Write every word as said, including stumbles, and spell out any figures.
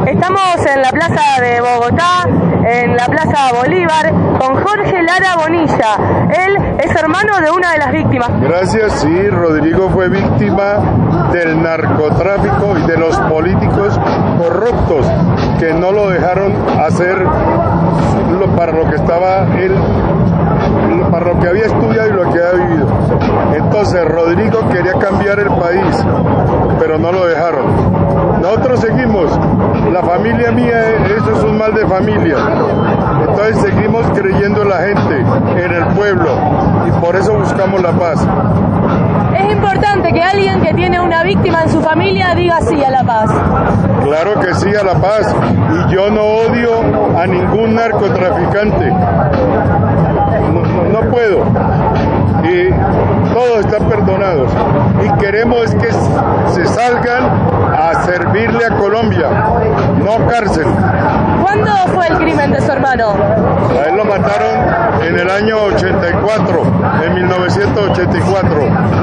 Estamos en la plaza de Bogotá, en la plaza Bolívar, con Jorge Lara Bonilla. Él es hermano de una de las víctimas. Gracias, sí, Rodrigo fue víctima del narcotráfico y de los políticos corruptos que no lo dejaron hacer para lo que estaba él, para lo que había estudiado y lo que había vivido. Entonces Rodrigo quería cambiar el país, pero no lo dejaron. Nosotros seguimos, la familia mía, eso es un mal de familia. Entonces seguimos creyendo en la gente, en el pueblo, y por eso buscamos la paz. Es importante que alguien que tiene una víctima en su familia diga sí a la paz. Claro que sí a la paz, y yo no odio a ningún narcotraficante. No, no, no puedo. Y todos están perdonados. Y queremos que se salgan a servirle a Colombia, no cárcel. ¿Cuándo fue el crimen de su hermano? A él lo mataron en el año ochenta y cuatro, en mil novecientos ochenta y cuatro.